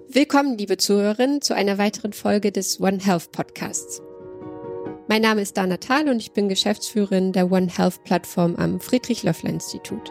Willkommen, liebe Zuhörerinnen, zu einer weiteren Folge des One Health Podcasts. Mein Name ist Dana Thal und ich bin Geschäftsführerin der One Health Plattform am Friedrich-Löffler-Institut.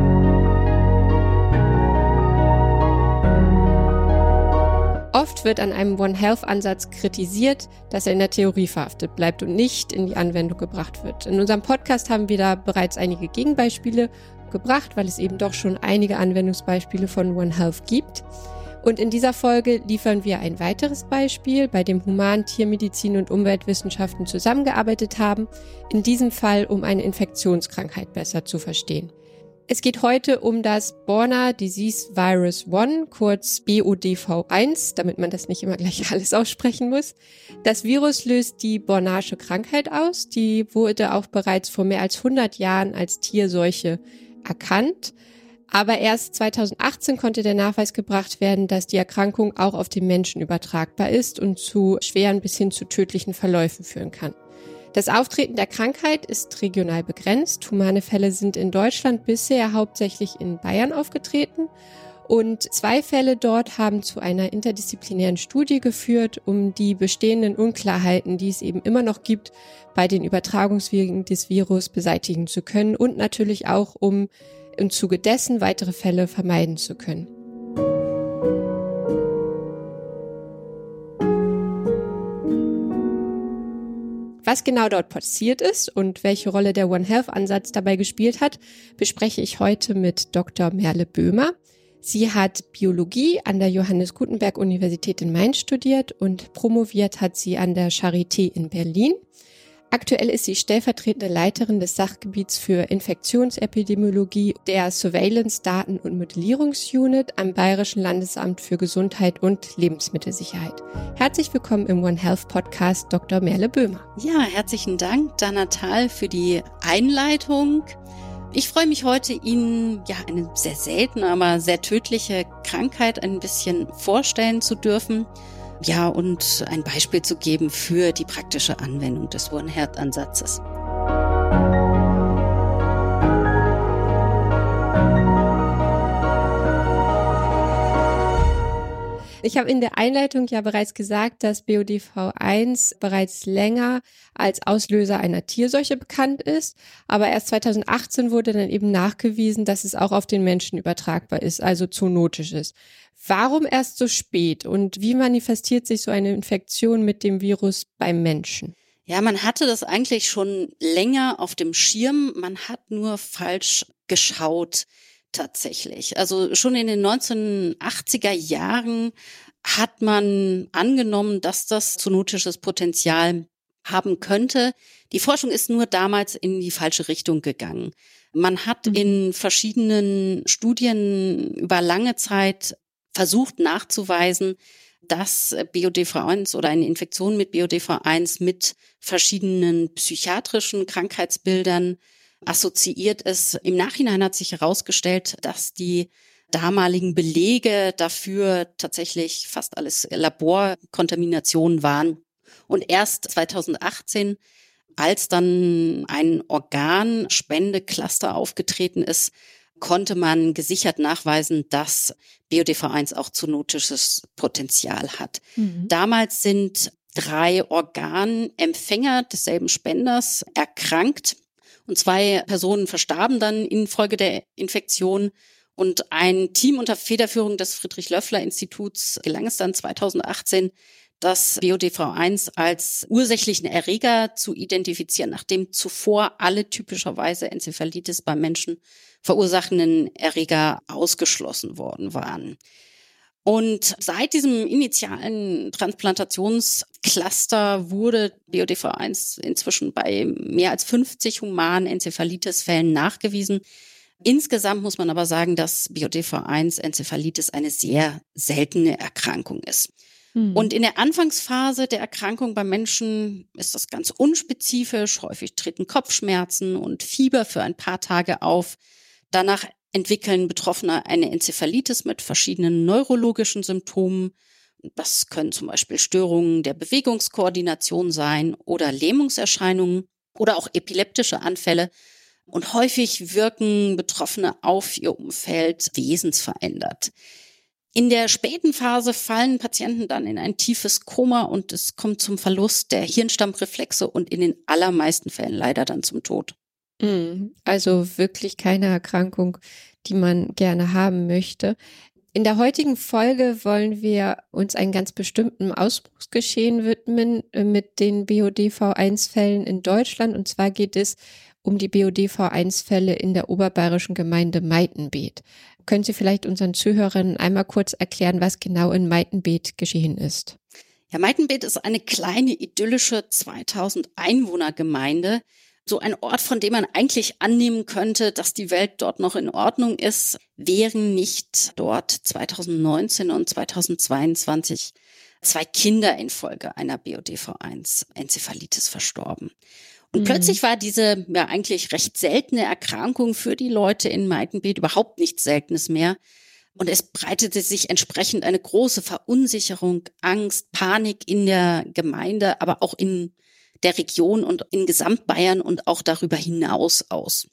Oft wird an einem One Health-Ansatz kritisiert, dass er in der Theorie verhaftet bleibt und nicht in die Anwendung gebracht wird. In unserem Podcast haben wir da bereits einige Gegenbeispiele gebracht, weil es eben doch schon einige Anwendungsbeispiele von One Health gibt. Und in dieser Folge liefern wir ein weiteres Beispiel, bei dem Human-, Tiermedizin und Umweltwissenschaften zusammengearbeitet haben, in diesem Fall um eine Infektionskrankheit besser zu verstehen. Es geht heute um das Borna Disease Virus 1, kurz BODV1, damit man das nicht immer gleich alles aussprechen muss. Das Virus löst die Bornasche Krankheit aus, die wurde auch bereits vor mehr als 100 Jahren als Tierseuche erkannt. Aber erst 2018 konnte der Nachweis gebracht werden, dass die Erkrankung auch auf den Menschen übertragbar ist und zu schweren bis hin zu tödlichen Verläufen führen kann. Das Auftreten der Krankheit ist regional begrenzt. Humane Fälle sind in Deutschland bisher hauptsächlich in Bayern aufgetreten. Und 2 Fälle dort haben zu einer interdisziplinären Studie geführt, um die bestehenden Unklarheiten, die es eben immer noch gibt, bei den Übertragungswegen des Virus beseitigen zu können und natürlich auch, um im Zuge dessen weitere Fälle vermeiden zu können. Was genau dort passiert ist und welche Rolle der One Health-Ansatz dabei gespielt hat, bespreche ich heute mit Dr. Merle Böhmer. Sie hat Biologie an der Johannes Gutenberg Universität in Mainz studiert und promoviert hat sie an der Charité in Berlin. Aktuell ist sie stellvertretende Leiterin des Sachgebiets für Infektionsepidemiologie der Surveillance Daten- und Modellierungsunit am Bayerischen Landesamt für Gesundheit und Lebensmittelsicherheit. Herzlich willkommen im One Health Podcast, Dr. Merle Böhmer. Ja, herzlichen Dank, Dana Thal, für die Einleitung. Ich freue mich heute, Ihnen eine sehr seltene, aber sehr tödliche Krankheit ein bisschen vorstellen zu dürfen. Ja, und ein Beispiel zu geben für die praktische Anwendung des One Health-Ansatzes. Ich habe in der Einleitung ja bereits gesagt, dass BODV1 bereits länger als Auslöser einer Tierseuche bekannt ist, aber erst 2018 wurde dann eben nachgewiesen, dass es auch auf den Menschen übertragbar ist, also zoonotisch ist. Warum erst so spät und wie manifestiert sich so eine Infektion mit dem Virus beim Menschen? Ja, man hatte das eigentlich schon länger auf dem Schirm, man hat nur falsch geschaut. Tatsächlich. Also schon in den 1980er Jahren hat man angenommen, dass das zoonotisches Potenzial haben könnte. Die Forschung ist nur damals in die falsche Richtung gegangen. Man hat in verschiedenen Studien über lange Zeit versucht nachzuweisen, dass BODV1 oder eine Infektion mit BODV1 mit verschiedenen psychiatrischen Krankheitsbildern assoziiert ist. Im Nachhinein hat sich herausgestellt, dass die damaligen Belege dafür tatsächlich fast alles Laborkontaminationen waren. Und erst 2018, als dann ein Organspendecluster aufgetreten ist, konnte man gesichert nachweisen, dass BODV1 auch zoonotisches Potenzial hat. Damals sind 3 Organempfänger desselben Spenders erkrankt. Und 2 Personen verstarben dann infolge der Infektion. Und ein Team unter Federführung des Friedrich-Löffler-Instituts gelang es dann 2018, das BODV1 als ursächlichen Erreger zu identifizieren, nachdem zuvor alle typischerweise Enzephalitis beim Menschen verursachenden Erreger ausgeschlossen worden waren. Und seit diesem initialen Transplantationscluster wurde BODV1 inzwischen bei mehr als 50 humanen Enzephalitis-Fällen nachgewiesen. Insgesamt muss man aber sagen, dass BODV1 Enzephalitis eine sehr seltene Erkrankung ist. Und in der Anfangsphase der Erkrankung beim Menschen ist das ganz unspezifisch. Häufig treten Kopfschmerzen und Fieber für ein paar Tage auf. Danach entwickeln Betroffene eine Enzephalitis mit verschiedenen neurologischen Symptomen. Das können zum Beispiel Störungen der Bewegungskoordination sein oder Lähmungserscheinungen oder auch epileptische Anfälle. Und häufig wirken Betroffene auf ihr Umfeld wesensverändert. In der späten Phase fallen Patienten dann in ein tiefes Koma und es kommt zum Verlust der Hirnstammreflexe und in den allermeisten Fällen leider dann zum Tod. Also wirklich keine Erkrankung, die man gerne haben möchte. In der heutigen Folge wollen wir uns einem ganz bestimmten Ausbruchsgeschehen widmen mit den BODV1-Fällen in Deutschland. Und zwar geht es um die BODV1-Fälle in der oberbayerischen Gemeinde Meitenbeet. Können Sie vielleicht unseren Zuhörern einmal kurz erklären, was genau in Meitenbeet geschehen ist? Ja, Meitenbeet ist eine kleine, idyllische 2000 Einwohner-Gemeinde. So ein Ort, von dem man eigentlich annehmen könnte, dass die Welt dort noch in Ordnung ist, wären nicht dort 2019 und 2022 2 Kinder infolge einer BODV1-Enzephalitis verstorben. Und plötzlich war diese ja eigentlich recht seltene Erkrankung für die Leute in Meitenbeet überhaupt nichts Seltenes mehr. Und es breitete sich entsprechend eine große Verunsicherung, Angst, Panik in der Gemeinde, aber auch in der Region und in Gesamtbayern und auch darüber hinaus aus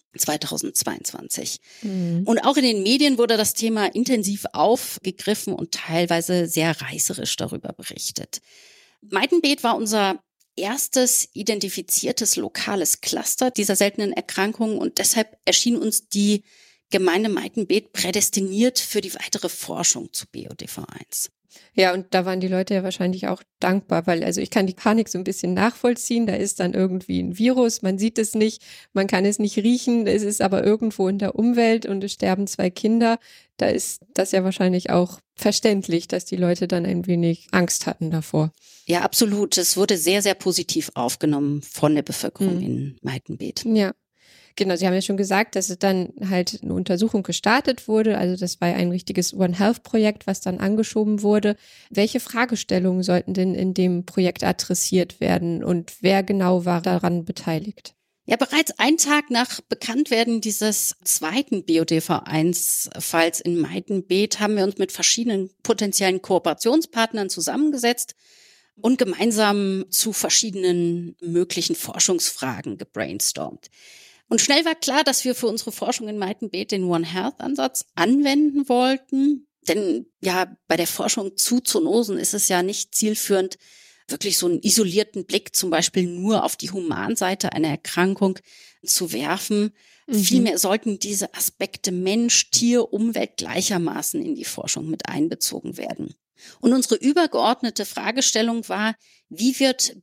2022. Und auch in den Medien wurde das Thema intensiv aufgegriffen und teilweise sehr reißerisch darüber berichtet. Meitenbeet war unser erstes identifiziertes lokales Cluster dieser seltenen Erkrankung und deshalb erschien uns die Gemeinde Meitenbeet prädestiniert für die weitere Forschung zu BODV1. Ja, und da waren die Leute ja wahrscheinlich auch dankbar, weil also ich kann die Panik so ein bisschen nachvollziehen. Da ist dann irgendwie ein Virus, man sieht es nicht, man kann es nicht riechen, es ist aber irgendwo in der Umwelt und es sterben 2 Kinder. Da ist das ja wahrscheinlich auch verständlich, dass die Leute dann ein wenig Angst hatten davor. Ja, absolut. Es wurde sehr, sehr positiv aufgenommen von der Bevölkerung in Meitenbeet. Ja. Genau, Sie haben ja schon gesagt, dass es dann halt eine Untersuchung gestartet wurde. Also das war ja ein richtiges One Health-Projekt, was dann angeschoben wurde. Welche Fragestellungen sollten denn in dem Projekt adressiert werden und wer genau war daran beteiligt? Ja, bereits einen Tag nach Bekanntwerden dieses zweiten BODV1-Falls in Meitenbeet haben wir uns mit verschiedenen potenziellen Kooperationspartnern zusammengesetzt und gemeinsam zu verschiedenen möglichen Forschungsfragen gebrainstormt. Und schnell war klar, dass wir für unsere Forschung in Meitenbeet den One Health-Ansatz anwenden wollten. Denn ja, bei der Forschung zu Zoonosen ist es ja nicht zielführend, wirklich so einen isolierten Blick zum Beispiel nur auf die Humanseite einer Erkrankung zu werfen. Vielmehr sollten diese Aspekte Mensch, Tier, Umwelt gleichermaßen in die Forschung mit einbezogen werden. Und unsere übergeordnete Fragestellung war, wie wird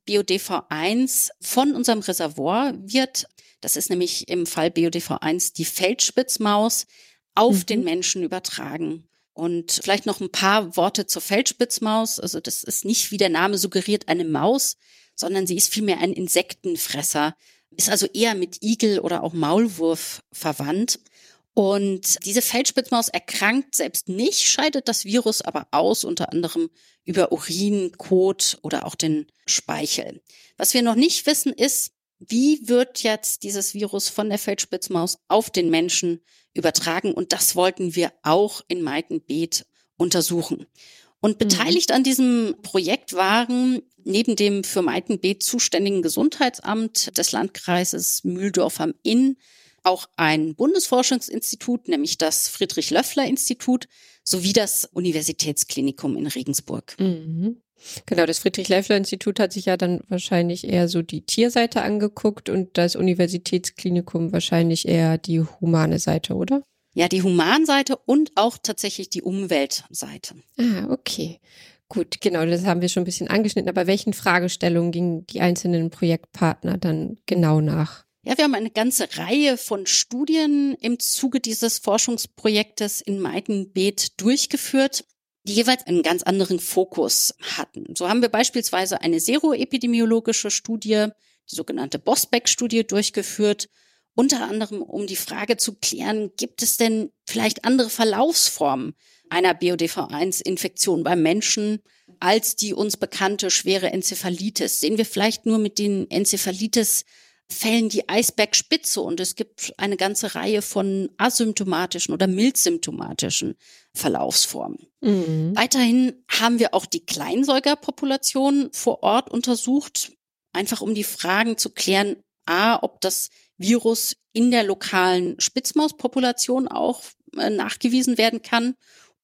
BODV1 von unserem Reservoir das ist nämlich im Fall BODV1 die Feldspitzmaus, auf den Menschen übertragen. Und vielleicht noch ein paar Worte zur Feldspitzmaus. Also das ist nicht, wie der Name suggeriert, eine Maus, sondern sie ist vielmehr ein Insektenfresser, ist also eher mit Igel oder auch Maulwurf verwandt. Und diese Feldspitzmaus erkrankt selbst nicht, scheidet das Virus aber aus, unter anderem über Urin, Kot oder auch den Speichel. Was wir noch nicht wissen ist, wie wird jetzt dieses Virus von der Feldspitzmaus auf den Menschen übertragen? Und das wollten wir auch in Meitenbeet untersuchen. Und beteiligt an diesem Projekt waren neben dem für Meitenbeet zuständigen Gesundheitsamt des Landkreises Mühldorf am Inn auch ein Bundesforschungsinstitut, nämlich das Friedrich-Löffler-Institut, sowie das Universitätsklinikum in Regensburg. Genau, das Friedrich-Löffler-Institut hat sich ja dann wahrscheinlich eher so die Tierseite angeguckt und das Universitätsklinikum wahrscheinlich eher die humane Seite, oder? Ja, die Humanseite und auch tatsächlich die Umweltseite. Ah, okay. Gut, genau, das haben wir schon ein bisschen angeschnitten. Aber welchen Fragestellungen gingen die einzelnen Projektpartner dann genau nach? Ja, wir haben eine ganze Reihe von Studien im Zuge dieses Forschungsprojektes in Meitenbeet durchgeführt, die jeweils einen ganz anderen Fokus hatten. So haben wir beispielsweise eine seroepidemiologische Studie, die sogenannte Bosbeck-Studie, durchgeführt, unter anderem um die Frage zu klären, gibt es denn vielleicht andere Verlaufsformen einer BODV1-Infektion beim Menschen als die uns bekannte schwere Enzephalitis? Sehen wir vielleicht nur mit den Enzephalitis-Fällen die Eisbergspitze und es gibt eine ganze Reihe von asymptomatischen oder mildsymptomatischen Verlaufsformen. Weiterhin haben wir auch die Kleinsäugerpopulation vor Ort untersucht, einfach um die Fragen zu klären, ob das Virus in der lokalen Spitzmauspopulation auch nachgewiesen werden kann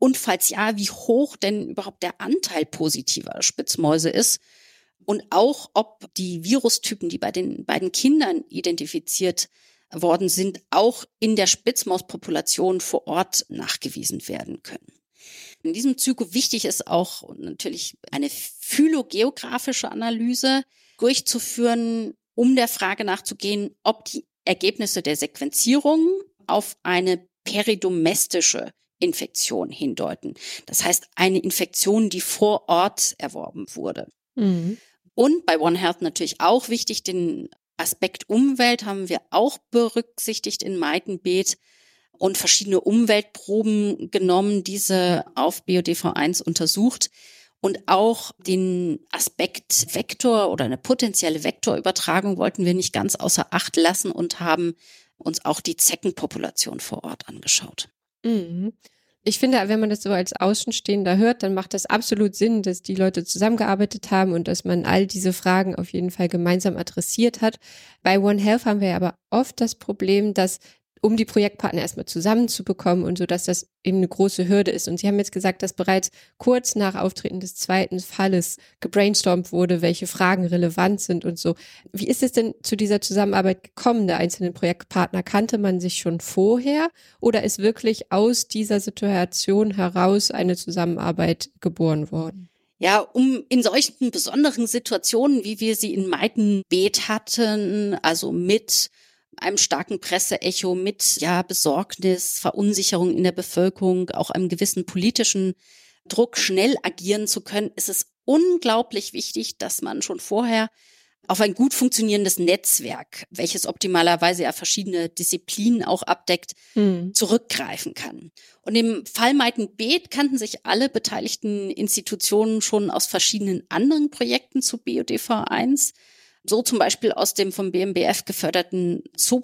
Und falls ja, wie hoch denn überhaupt der Anteil positiver Spitzmäuse ist und auch, ob die Virustypen, die bei den beiden Kindern identifiziert worden sind, auch in der Spitzmauspopulation vor Ort nachgewiesen werden können. In diesem Zuge wichtig ist auch natürlich eine phylogeografische Analyse durchzuführen, um der Frage nachzugehen, ob die Ergebnisse der Sequenzierung auf eine peridomestische Infektion hindeuten. Das heißt, eine Infektion, die vor Ort erworben wurde. Mhm. Und bei One Health natürlich auch wichtig, den Aspekt Umwelt haben wir auch berücksichtigt in Maitenbeet und verschiedene Umweltproben genommen, diese auf BODV1 untersucht und auch den Aspekt Vektor oder eine potenzielle Vektorübertragung wollten wir nicht ganz außer Acht lassen und haben uns auch die Zeckenpopulation vor Ort angeschaut. Mhm. Ich finde, wenn man das so als Außenstehender hört, dann macht das absolut Sinn, dass die Leute zusammengearbeitet haben und dass man all diese Fragen auf jeden Fall gemeinsam adressiert hat. Bei One Health haben wir ja aber oft das Problem, dass um die Projektpartner erstmal zusammenzubekommen und so, dass das eben eine große Hürde ist. Und Sie haben jetzt gesagt, dass bereits kurz nach Auftreten des zweiten Falles gebrainstormt wurde, welche Fragen relevant sind und so. Wie ist es denn zu dieser Zusammenarbeit gekommen der einzelnen Projektpartner? Kannte man sich schon vorher oder ist wirklich aus dieser Situation heraus eine Zusammenarbeit geboren worden? Ja, um in solchen besonderen Situationen, wie wir sie in Maitenbeet hatten, also mit einem starken Presseecho, mit Besorgnis, Verunsicherung in der Bevölkerung, auch einem gewissen politischen Druck schnell agieren zu können, ist es unglaublich wichtig, dass man schon vorher auf ein gut funktionierendes Netzwerk, welches optimalerweise ja verschiedene Disziplinen auch abdeckt, zurückgreifen kann. Und im Fall Maitenbeet kannten sich alle beteiligten Institutionen schon aus verschiedenen anderen Projekten zu BODV1. So zum Beispiel aus dem vom BMBF geförderten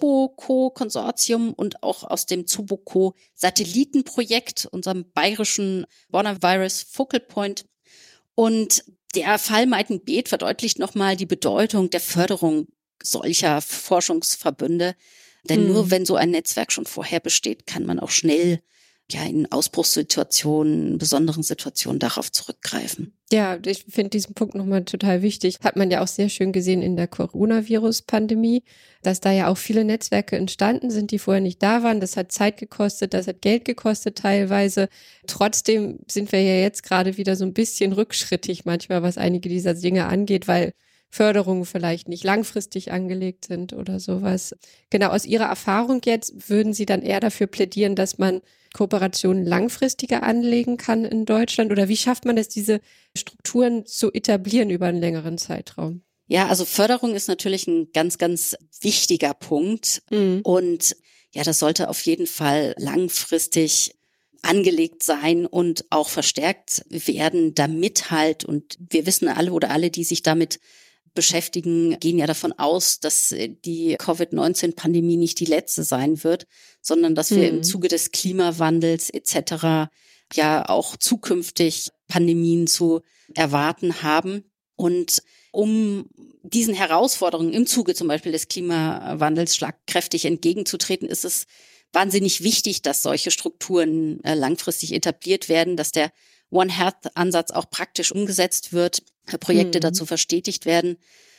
ZOBOCO-Konsortium und auch aus dem ZOBOCO-Satellitenprojekt, unserem bayerischen Coronavirus Focal Point. Und der Fall Maitenbeet verdeutlicht nochmal die Bedeutung der Förderung solcher Forschungsverbünde. Denn nur wenn so ein Netzwerk schon vorher besteht, kann man auch schnell in Ausbruchssituationen, besonderen Situationen darauf zurückgreifen. Ja, ich finde diesen Punkt nochmal total wichtig. Hat man ja auch sehr schön gesehen in der Coronavirus-Pandemie, dass da ja auch viele Netzwerke entstanden sind, die vorher nicht da waren. Das hat Zeit gekostet, das hat Geld gekostet teilweise. Trotzdem sind wir ja jetzt gerade wieder so ein bisschen rückschrittig manchmal, was einige dieser Dinge angeht, weil Förderungen vielleicht nicht langfristig angelegt sind oder sowas. Genau, aus Ihrer Erfahrung jetzt würden Sie dann eher dafür plädieren, dass man Kooperationen langfristiger anlegen kann in Deutschland? Oder wie schafft man es, diese Strukturen zu etablieren über einen längeren Zeitraum? Ja, also Förderung ist natürlich ein ganz, ganz wichtiger Punkt. Und das sollte auf jeden Fall langfristig angelegt sein und auch verstärkt werden, damit halt, und wir wissen alle, die sich damit beschäftigen, gehen ja davon aus, dass die Covid-19-Pandemie nicht die letzte sein wird, sondern dass wir im Zuge des Klimawandels etc. ja auch zukünftig Pandemien zu erwarten haben. Und um diesen Herausforderungen im Zuge zum Beispiel des Klimawandels schlagkräftig entgegenzutreten, ist es wahnsinnig wichtig, dass solche Strukturen langfristig etabliert werden, dass der One Health-Ansatz auch praktisch umgesetzt wird, Projekte dazu verstetigt werden.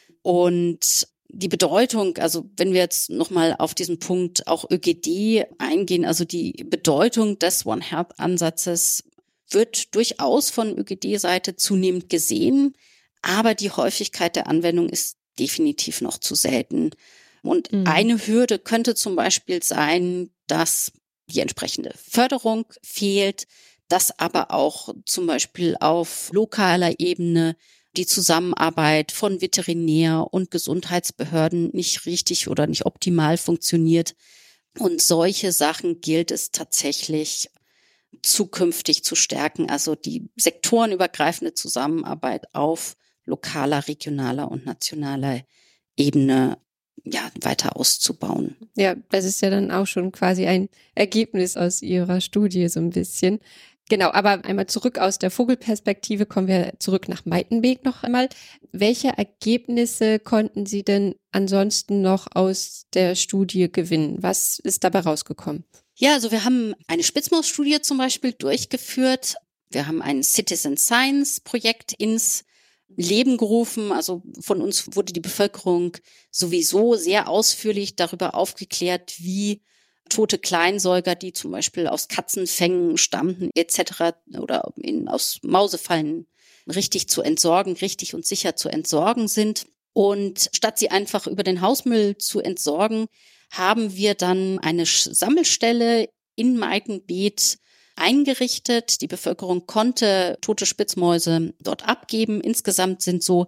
Und die Bedeutung, also wenn wir jetzt nochmal auf diesen Punkt auch ÖGD eingehen, also die Bedeutung des One Health-Ansatzes wird durchaus von ÖGD-Seite zunehmend gesehen, aber die Häufigkeit der Anwendung ist definitiv noch zu selten. Und eine Hürde könnte zum Beispiel sein, dass die entsprechende Förderung fehlt, dass aber auch zum Beispiel auf lokaler Ebene die Zusammenarbeit von Veterinär- und Gesundheitsbehörden nicht richtig oder nicht optimal funktioniert. Und solche Sachen gilt es tatsächlich zukünftig zu stärken, also die sektorenübergreifende Zusammenarbeit auf lokaler, regionaler und nationaler Ebene weiter auszubauen. Ja, das ist ja dann auch schon quasi ein Ergebnis aus Ihrer Studie so ein bisschen. Genau, aber einmal zurück aus der Vogelperspektive, kommen wir zurück nach Meitenbeek noch einmal. Welche Ergebnisse konnten Sie denn ansonsten noch aus der Studie gewinnen? Was ist dabei rausgekommen? Ja, also wir haben eine Spitzmaus-Studie zum Beispiel durchgeführt. Wir haben ein Citizen Science Projekt ins Leben gerufen. Also von uns wurde die Bevölkerung sowieso sehr ausführlich darüber aufgeklärt, wie tote Kleinsäuger, die zum Beispiel aus Katzenfängen stammten etc. oder aus Mausefallen richtig zu entsorgen, richtig und sicher zu entsorgen sind. Und statt sie einfach über den Hausmüll zu entsorgen, haben wir dann eine Sammelstelle in Meitenbeet eingerichtet. Die Bevölkerung konnte tote Spitzmäuse dort abgeben. Insgesamt sind so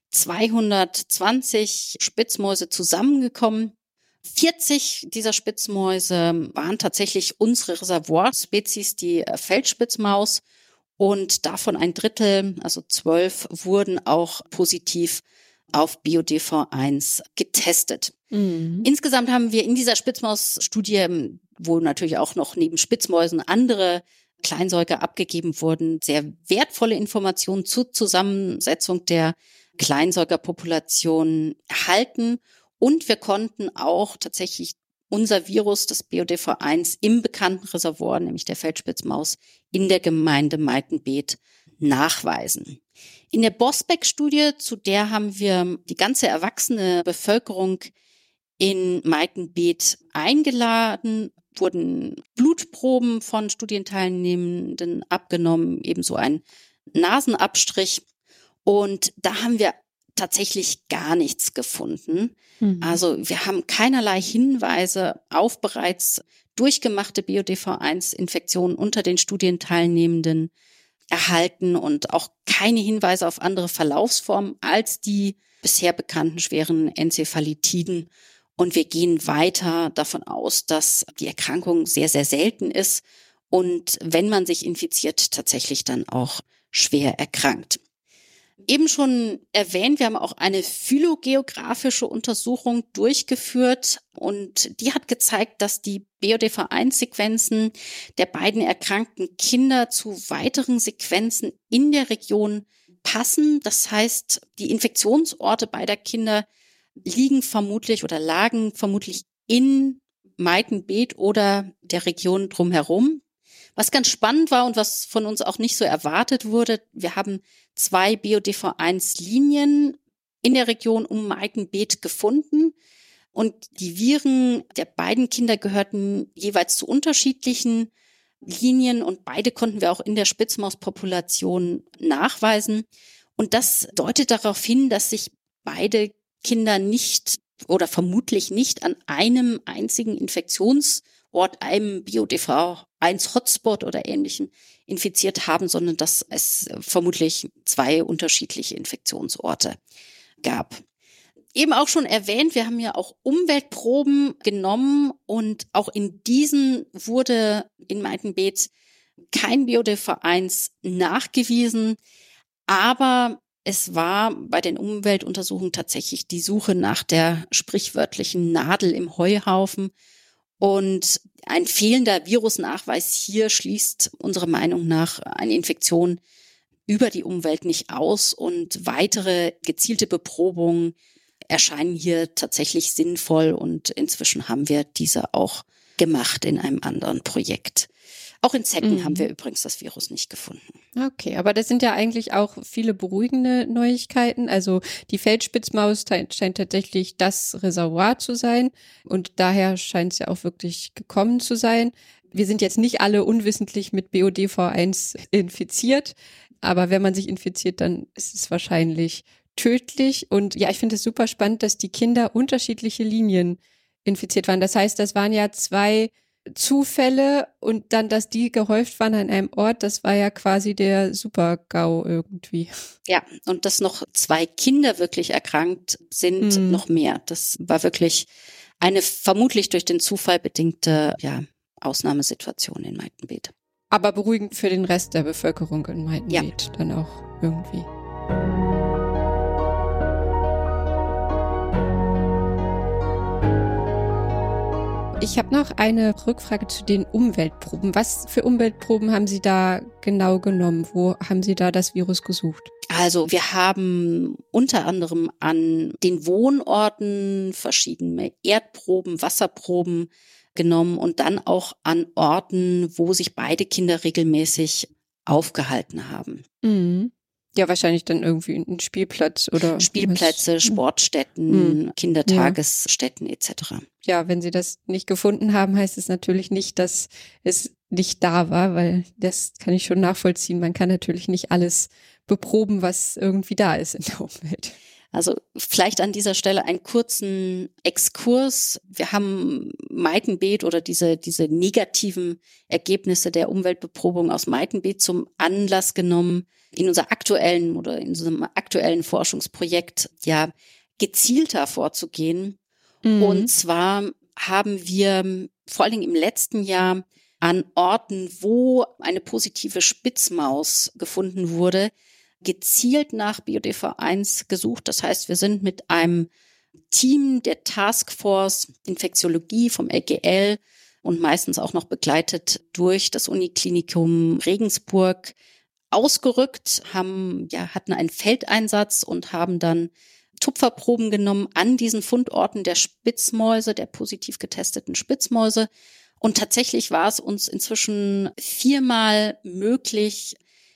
220 Spitzmäuse zusammengekommen. 40 dieser Spitzmäuse waren tatsächlich unsere Reservoirspezies, die Feldspitzmaus. Und davon ein Drittel, also 12, wurden auch positiv auf BioDV1 getestet. Mhm. Insgesamt haben wir in dieser Spitzmaus-Studie, wo natürlich auch noch neben Spitzmäusen andere Kleinsäuger abgegeben wurden, sehr wertvolle Informationen zur Zusammensetzung der Kleinsäugerpopulation erhalten. Und wir konnten auch tatsächlich unser Virus, das BioDV1, im bekannten Reservoir, nämlich der Feldspitzmaus, in der Gemeinde Meitenbeet nachweisen. In der Bosbeck-Studie, zu der haben wir die ganze erwachsene Bevölkerung in Meitenbeet eingeladen, wurden Blutproben von Studienteilnehmenden abgenommen, ebenso ein Nasenabstrich. Und da haben wir tatsächlich gar nichts gefunden. Mhm. Also wir haben keinerlei Hinweise auf bereits durchgemachte BioDV1-Infektionen unter den Studienteilnehmenden erhalten und auch keine Hinweise auf andere Verlaufsformen als die bisher bekannten schweren Enzephalitiden. Und wir gehen weiter davon aus, dass die Erkrankung sehr, sehr selten ist und wenn man sich infiziert, tatsächlich dann auch schwer erkrankt. Eben schon erwähnt, wir haben auch eine phylogeografische Untersuchung durchgeführt und die hat gezeigt, dass die BioDV1-Sequenzen der beiden erkrankten Kinder zu weiteren Sequenzen in der Region passen. Das heißt, die Infektionsorte beider Kinder lagen vermutlich in Meitenbeet oder der Region drumherum. Was ganz spannend war und was von uns auch nicht so erwartet wurde, wir haben 2 BioDV1-Linien in der Region um Meitenbeet gefunden und die Viren der beiden Kinder gehörten jeweils zu unterschiedlichen Linien und beide konnten wir auch in der Spitzmauspopulation nachweisen. Und das deutet darauf hin, dass sich beide Kinder nicht oder vermutlich nicht an einem einzigen Infektionsort, einem BioDV1-Hotspot oder Ähnlichem infiziert haben, sondern dass es vermutlich 2 unterschiedliche Infektionsorte gab. Eben auch schon erwähnt, wir haben ja auch Umweltproben genommen und auch in diesen wurde in Meitenbeet kein BioDV1 nachgewiesen, aber es war bei den Umweltuntersuchungen tatsächlich die Suche nach der sprichwörtlichen Nadel im Heuhaufen. Und ein fehlender Virusnachweis hier schließt unserer Meinung nach eine Infektion über die Umwelt nicht aus. Und weitere gezielte Beprobungen erscheinen hier tatsächlich sinnvoll. Und inzwischen haben wir diese auch gemacht in einem anderen Projekt. Auch in Zecken haben wir übrigens das Virus nicht gefunden. Okay, aber das sind ja eigentlich auch viele beruhigende Neuigkeiten. Also die Feldspitzmaus scheint tatsächlich das Reservoir zu sein und daher scheint es ja auch wirklich gekommen zu sein. Wir sind jetzt nicht alle unwissentlich mit BioDV1 infiziert, aber wenn man sich infiziert, dann ist es wahrscheinlich tödlich. Und ja, ich finde es super spannend, dass die Kinder unterschiedliche Linien infiziert waren. Das heißt, das waren ja 2 Zufälle und dann, dass die gehäuft waren an einem Ort, das war ja quasi der Super-GAU irgendwie. Ja, und dass noch 2 Kinder wirklich erkrankt sind, noch mehr. Das war wirklich eine vermutlich durch den Zufall bedingte Ausnahmesituation in Meitenbeet. Aber beruhigend für den Rest der Bevölkerung in Meitenbeet dann auch irgendwie. Ich habe noch eine Rückfrage zu den Umweltproben. Was für Umweltproben haben Sie da genau genommen? Wo haben Sie da das Virus gesucht? Also wir haben unter anderem an den Wohnorten verschiedene Erdproben, Wasserproben genommen und dann auch an Orten, wo sich beide Kinder regelmäßig aufgehalten haben. Mhm. Ja, wahrscheinlich dann irgendwie ein Spielplatz oder Spielplätze, Sportstätten, Kindertagesstätten etc. Ja, wenn Sie das nicht gefunden haben, heißt es natürlich nicht, dass es nicht da war, weil das kann ich schon nachvollziehen. Man kann natürlich nicht alles beproben, was irgendwie da ist in der Umwelt. Also vielleicht an dieser Stelle einen kurzen Exkurs. Wir haben Maitenbeet oder diese negativen Ergebnisse der Umweltbeprobung aus Maitenbeet zum Anlass genommen, in unserem aktuellen Forschungsprojekt ja gezielter vorzugehen. Und zwar haben wir vor allen Dingen im letzten Jahr an Orten, wo eine positive Spitzmaus gefunden wurde, gezielt nach BioDV1 gesucht. Das heißt, wir sind mit einem Team der Taskforce Infektiologie vom LGL und meistens auch noch begleitet durch das Uniklinikum Regensburg ausgerückt, hatten einen Feldeinsatz und haben dann Tupferproben genommen an diesen Fundorten der Spitzmäuse, der positiv getesteten Spitzmäuse. Und tatsächlich war es uns inzwischen 4-mal möglich,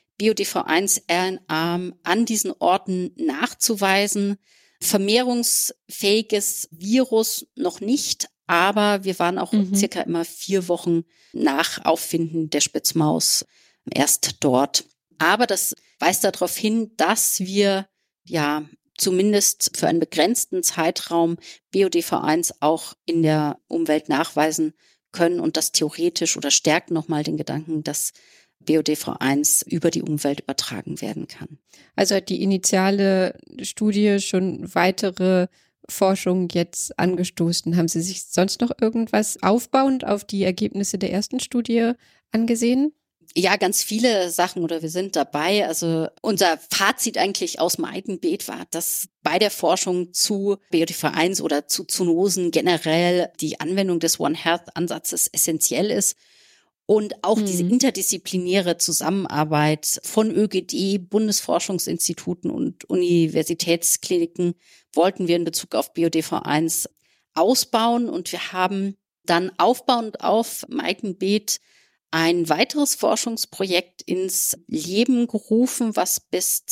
BioDV1-RNA an diesen Orten nachzuweisen. Vermehrungsfähiges Virus noch nicht, aber wir waren auch circa immer 4 Wochen nach Auffinden der Spitzmaus erst dort. Aber das weist darauf hin, dass wir zumindest für einen begrenzten Zeitraum BioDV1 auch in der Umwelt nachweisen können und das theoretisch oder stärkt nochmal den Gedanken, dass BioDV1 über die Umwelt übertragen werden kann. Also hat die initiale Studie schon weitere Forschung jetzt angestoßen. Haben Sie sich sonst noch irgendwas aufbauend auf die Ergebnisse der ersten Studie angesehen? Ja, ganz viele Sachen oder wir sind dabei. Also unser Fazit eigentlich aus Maitenbeet war, dass bei der Forschung zu BioDV1 oder zu Zoonosen generell die Anwendung des One Health Ansatzes essentiell ist. Und auch diese interdisziplinäre Zusammenarbeit von ÖGD, Bundesforschungsinstituten und Universitätskliniken wollten wir in Bezug auf BioDV1 ausbauen. Und wir haben dann aufbauend auf Maitenbeet ein weiteres Forschungsprojekt ins Leben gerufen, was bis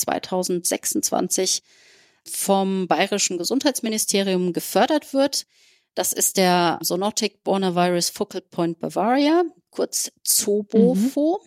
2026 vom Bayerischen Gesundheitsministerium gefördert wird. Das ist der Zoonotic Borna-Virus Focal Point Bavaria, kurz ZOBOFO.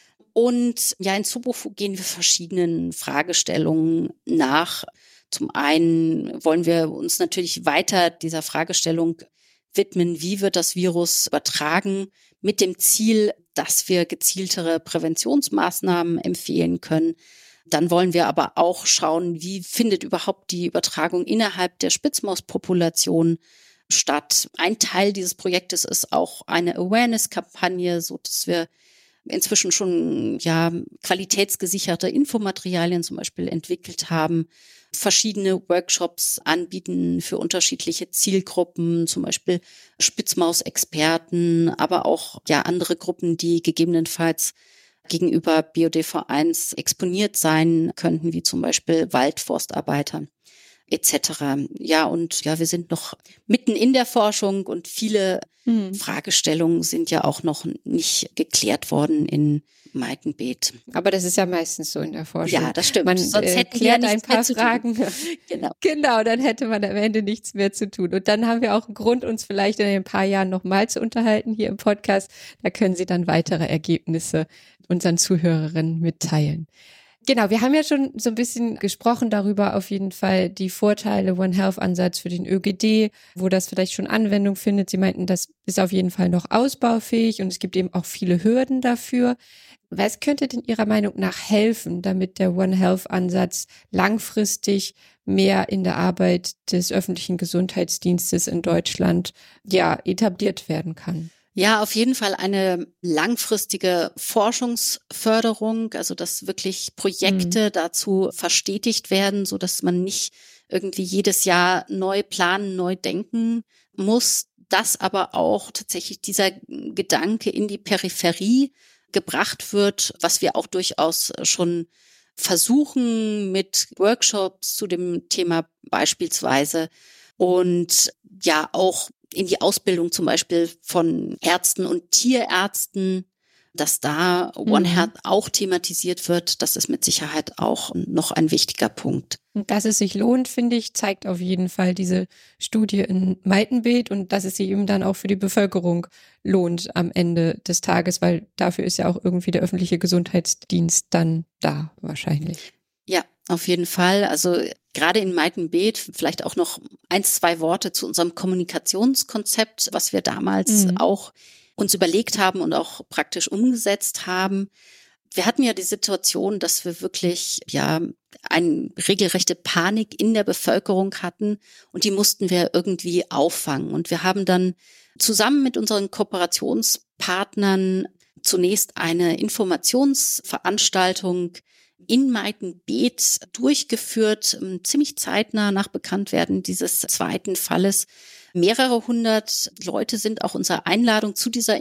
Und ja, in ZOBOFO gehen wir verschiedenen Fragestellungen nach. Zum einen wollen wir uns natürlich weiter dieser Fragestellung widmen, wie wird das Virus übertragen, mit dem Ziel, dass wir gezieltere Präventionsmaßnahmen empfehlen können. Dann wollen wir aber auch schauen, wie findet überhaupt die Übertragung innerhalb der Spitzmauspopulation statt. Ein Teil dieses Projektes ist auch eine Awareness-Kampagne, so dass wir inzwischen schon qualitätsgesicherte Infomaterialien zum Beispiel entwickelt haben, verschiedene Workshops anbieten für unterschiedliche Zielgruppen, zum Beispiel Spitzmausexperten, aber auch andere Gruppen, die gegebenenfalls gegenüber BioDV1 exponiert sein könnten, wie zum Beispiel Waldforstarbeiter etc. Wir sind noch mitten in der Forschung und viele Fragestellungen sind ja auch noch nicht geklärt worden in Maitenbeet. Aber das ist ja meistens so in der Forschung. Ja, das stimmt. Man Sonst hätten wir klärt ein paar Fragen. Genau, dann hätte man am Ende nichts mehr zu tun. Und dann haben wir auch einen Grund, uns vielleicht in ein paar Jahren nochmal zu unterhalten hier im Podcast. Da können Sie dann weitere Ergebnisse unseren Zuhörerinnen mitteilen. Genau, wir haben ja schon so ein bisschen gesprochen darüber, auf jeden Fall die Vorteile One Health Ansatz für den ÖGD, wo das vielleicht schon Anwendung findet. Sie meinten, das ist auf jeden Fall noch ausbaufähig und es gibt eben auch viele Hürden dafür. Was könnte denn Ihrer Meinung nach helfen, damit der One Health Ansatz langfristig mehr in der Arbeit des öffentlichen Gesundheitsdienstes in Deutschland etabliert werden kann? Ja, auf jeden Fall eine langfristige Forschungsförderung, also dass wirklich Projekte dazu verstetigt werden, so dass man nicht irgendwie jedes Jahr neu planen, neu denken muss. dass aber auch tatsächlich dieser Gedanke in die Peripherie gebracht wird, was wir auch durchaus schon versuchen mit Workshops zu dem Thema beispielsweise und ja auch in die Ausbildung zum Beispiel von Ärzten und Tierärzten, dass da One Health auch thematisiert wird. Das ist mit Sicherheit auch noch ein wichtiger Punkt. Und dass es sich lohnt, finde ich, zeigt auf jeden Fall diese Studie in Meitenbeet und dass es sich eben dann auch für die Bevölkerung lohnt am Ende des Tages, weil dafür ist ja auch irgendwie der öffentliche Gesundheitsdienst dann da wahrscheinlich. Ja, auf jeden Fall. Also gerade in Meitenbeet vielleicht auch noch 1-2 Worte zu unserem Kommunikationskonzept, was wir damals auch uns überlegt haben und auch praktisch umgesetzt haben. Wir hatten ja die Situation, dass wir wirklich eine regelrechte Panik in der Bevölkerung hatten und die mussten wir irgendwie auffangen. Und wir haben dann zusammen mit unseren Kooperationspartnern zunächst eine Informationsveranstaltung in Meitenbeet durchgeführt, ziemlich zeitnah nach Bekanntwerden dieses zweiten Falles. Mehrere hundert Leute sind auch unserer Einladung zu dieser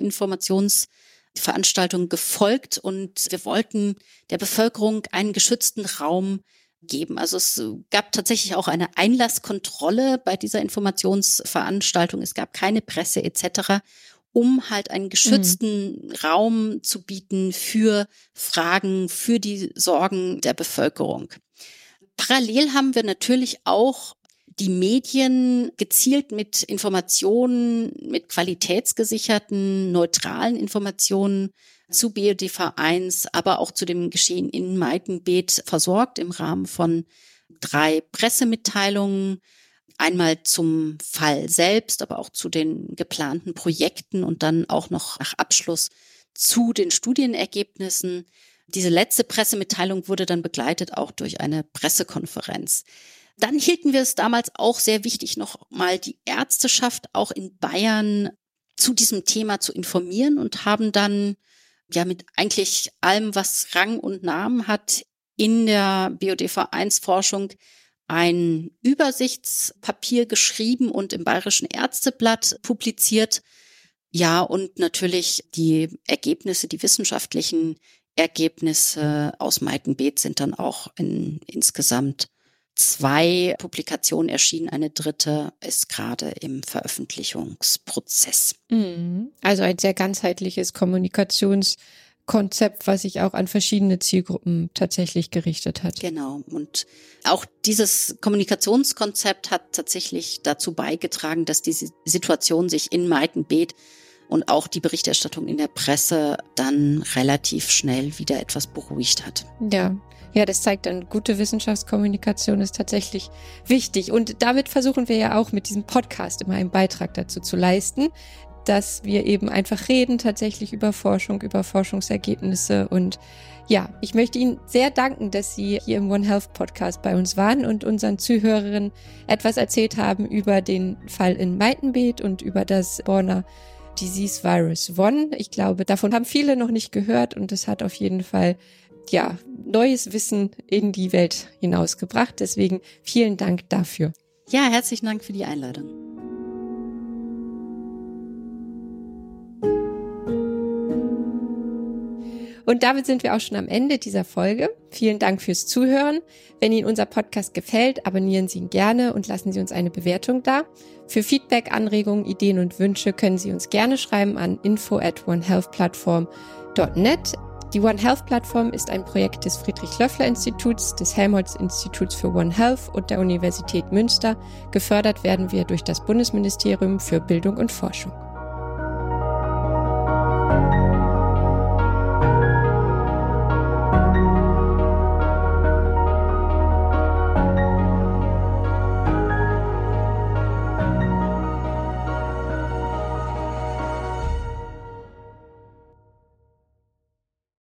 Informationsveranstaltung gefolgt und wir wollten der Bevölkerung einen geschützten Raum geben. Also es gab tatsächlich auch eine Einlasskontrolle bei dieser Informationsveranstaltung. Es gab keine Presse etc., um halt einen geschützten Raum zu bieten für Fragen, für die Sorgen der Bevölkerung. Parallel haben wir natürlich auch die Medien gezielt mit Informationen, mit qualitätsgesicherten, neutralen Informationen zu BODV1, aber auch zu dem Geschehen in Meitenbeet versorgt im Rahmen von 3 Pressemitteilungen. Einmal zum Fall selbst, aber auch zu den geplanten Projekten und dann auch noch nach Abschluss zu den Studienergebnissen. Diese letzte Pressemitteilung wurde dann begleitet auch durch eine Pressekonferenz. Dann hielten wir es damals auch sehr wichtig, noch mal die Ärzteschaft auch in Bayern zu diesem Thema zu informieren und haben dann mit eigentlich allem, was Rang und Namen hat, in der BODV1-Forschung ein Übersichtspapier geschrieben und im Bayerischen Ärzteblatt publiziert. Ja, und natürlich die Ergebnisse, die wissenschaftlichen Ergebnisse aus Meitenbeet sind dann auch in insgesamt 2 Publikationen erschienen. Eine 3. ist gerade im Veröffentlichungsprozess. Also ein sehr ganzheitliches Kommunikationskonzept, was sich auch an verschiedene Zielgruppen tatsächlich gerichtet hat. Genau. Und auch dieses Kommunikationskonzept hat tatsächlich dazu beigetragen, dass diese Situation sich in Meitenbeet und auch die Berichterstattung in der Presse dann relativ schnell wieder etwas beruhigt hat. Ja, das zeigt dann, gute Wissenschaftskommunikation ist tatsächlich wichtig. Und damit versuchen wir ja auch mit diesem Podcast immer einen Beitrag dazu zu leisten, dass wir eben einfach reden tatsächlich über Forschung, über Forschungsergebnisse. Und ja, ich möchte Ihnen sehr danken, dass Sie hier im One Health Podcast bei uns waren und unseren Zuhörerinnen etwas erzählt haben über den Fall in Meitenbeet und über das Borna Disease Virus 1. Ich glaube, davon haben viele noch nicht gehört und es hat auf jeden Fall neues Wissen in die Welt hinausgebracht. Deswegen vielen Dank dafür. Ja, herzlichen Dank für die Einladung. Und damit sind wir auch schon am Ende dieser Folge. Vielen Dank fürs Zuhören. Wenn Ihnen unser Podcast gefällt, abonnieren Sie ihn gerne und lassen Sie uns eine Bewertung da. Für Feedback, Anregungen, Ideen und Wünsche können Sie uns gerne schreiben an info@onehealthplattform.net. Die One Health Plattform ist ein Projekt des Friedrich-Löffler-Instituts, des Helmholtz-Instituts für One Health und der Universität Münster. Gefördert werden wir durch das Bundesministerium für Bildung und Forschung.